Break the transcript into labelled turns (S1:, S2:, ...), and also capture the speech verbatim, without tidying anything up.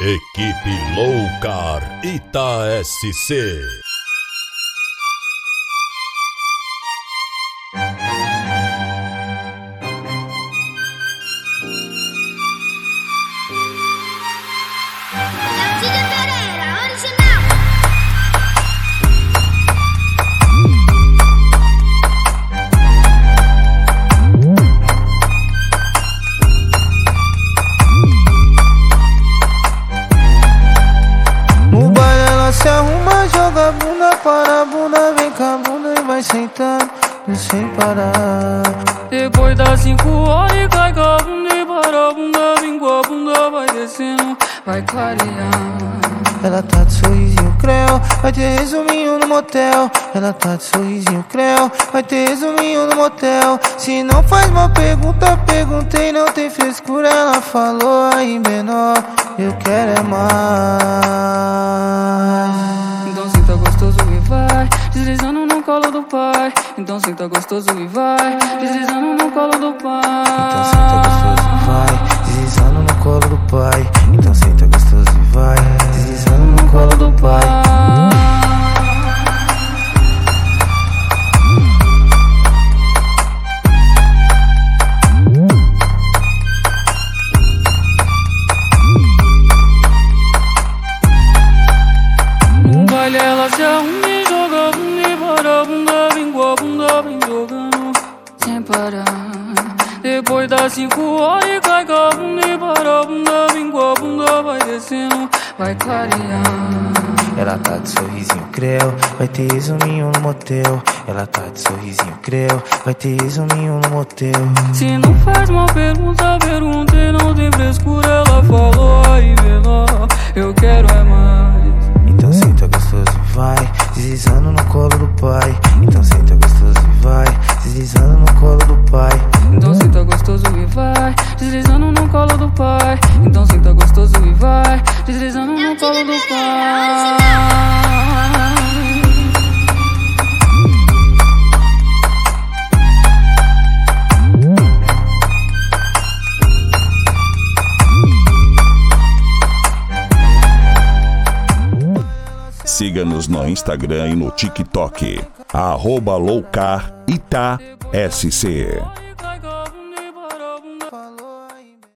S1: Equipe Loucar Ita S C.
S2: Se arruma, joga a bunda para a bunda, vem com a bunda e vai sentando sem parar.
S3: Depois das cinco horas cai com a bunda e para a bunda, vem com a bunda, vai descendo, vai clareando.
S2: Ela tá de sorrisinho creu, vai ter resuminho no motel. Ela tá de sorrisinho creu, vai ter resuminho no motel. Se não faz uma pergunta, perguntei, não tem frescura. Ela falou aí menor, eu quero é mais.
S3: Então senta gostoso e vai, deslizando no colo do pai. Então senta gostoso e vai, deslizando no colo do pai.
S2: Então senta gostoso e vai, deslizando no colo do pai. Então senta gostoso e vai, deslizando no colo do pai.
S3: Ela se arruma e joga a bunda e para a bunda, vem com a bunda, vem jogando sem parar. Depois das cinco horas cai com a bunda e para a bunda, vem com a bunda, vai descendo, vai clareando.
S2: Ela tá de sorrisinho creu, vai ter resuminho no motel. Ela tá de sorrisinho creu, vai ter resuminho no motel.
S3: Se não faz uma pergunta, perguntei, não tem frescura. Ela falou aí menor, eu quero é mais.
S2: Então senta gostoso e vai, deslizando no colo do pai. Então senta gostoso e vai, deslizando no colo do pai.
S3: Então senta gostoso e vai, deslizando no colo do pai. Então senta gostoso e vai, deslizando no colo do pai.
S1: Siga-nos no Instagram e no TikTok, arroba Loucar Ita S C.